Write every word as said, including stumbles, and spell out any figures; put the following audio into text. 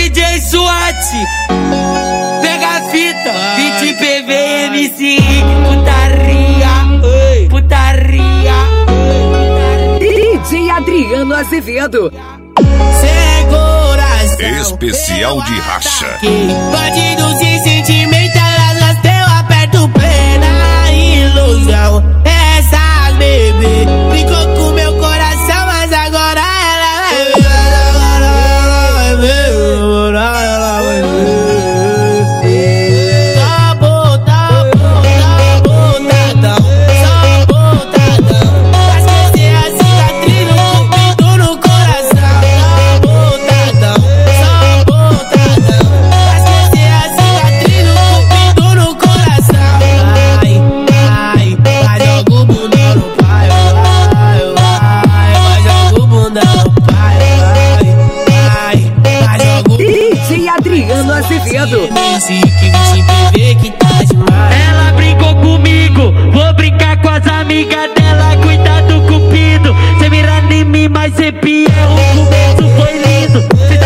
D J SWAT, pega a fita, vinte P V M C, putaria, putaria. D J Adriano Azevedo. Segurança especial de racha. Bandido sem sentimento, elas gostam, eu aperto o play na ilusão. Essa bebê brincou com meu coração, mas agora ela vai ver. Agora ela vai ver. Ela vai ver. Tá bom, tá bom, tá botadão, só botadão. Pra esquecer a cicatriz no cupido no coração. Tá botadão, só botadão. Pra esquecer a cicatriz no cupido no coração. Ai, ai, vai joga o bunda no pai, vai, vai, vai joga o bunda no pai, vai, vai, vai joga o D J Adriano Azevedo. Ela brincou comigo, vou brincar com as amigas dela. Cuidado, cupido, cê mira em mim, mas cê pia. O começo foi lindo. Cê